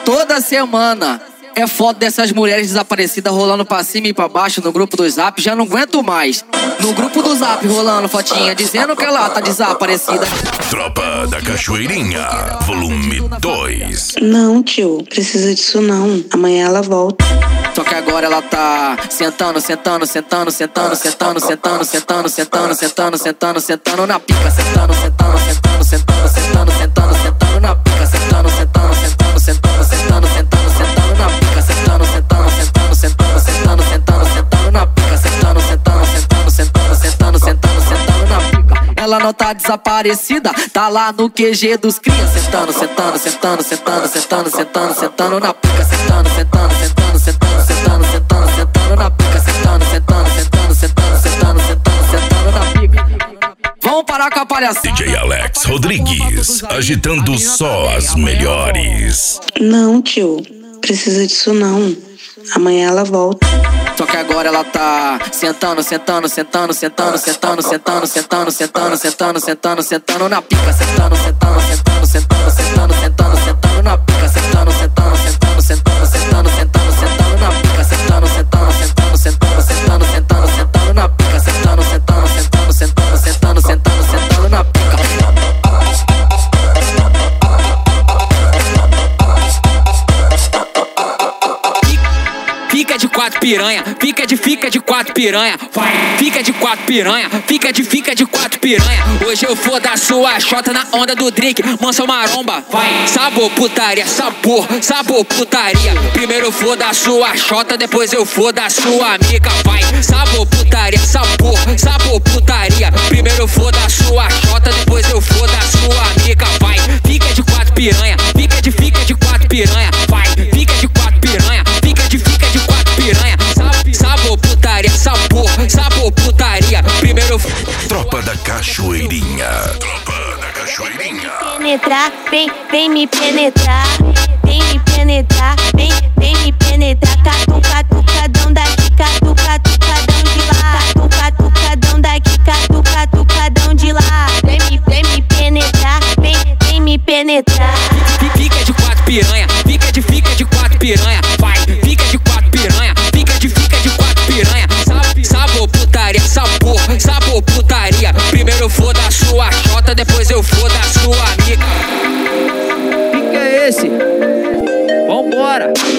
Toda semana é foto dessas mulheres desaparecidas rolando pra cima e pra baixo no grupo do Zap. Já não aguento mais. No grupo do Zap rolando fotinha dizendo que ela tá desaparecida. Tropa da Cachoeirinha, volume 2. Não, tio, precisa disso não. Amanhã ela volta. Só que agora ela tá sentando na pica, sentando na pica, sentando na pica, sentando na pica. Ela não tá desaparecida, tá lá no QG dos cria, sentando na pica, sentando na pica, sentando na pica. Vamos parar com a palhaçada. DJ Alex Rodrigues, agitando só as melhores. Não, tio, precisa disso não. Amanhã ela volta. Só que agora ela tá sentando na pica, sentando na pica, sentando na pica, sentando na pica. Fica de quatro piranha, fica de quatro piranha, vai. Fica de quatro piranha, fica de quatro piranha. Hoje eu for da sua chota na onda do drink, mansa maromba, vai. Sabor putaria, sabor putaria. Primeiro eu for da sua chota, depois eu for da sua amiga, vai. Sabor putaria, sabor putaria. Primeiro eu for da sua chota, depois eu for da sua amiga, vai. Fica de quatro piranha, fica de quatro piranha, vai. Fica de quatro piranha, fica de quatro piranha. Sabor putaria, sabor putaria. Primeiro Tropa da Cachoeirinha. Penetrar, vem me penetrar. Vem me penetrar, vem me penetrar. Catucadão daqui, catucadão de lá. Catucadão daqui, catucadão de lá. Vem me penetrar, vem me penetrar. Fica de quatro piranha, fica de quatro piranha, vai. Fica de quatro piranha, fica de quatro piranha. Sabor putaria, sabor putaria. Primeiro eu for da sua chota, depois eu for da sua amiga. Que é esse? Vambora!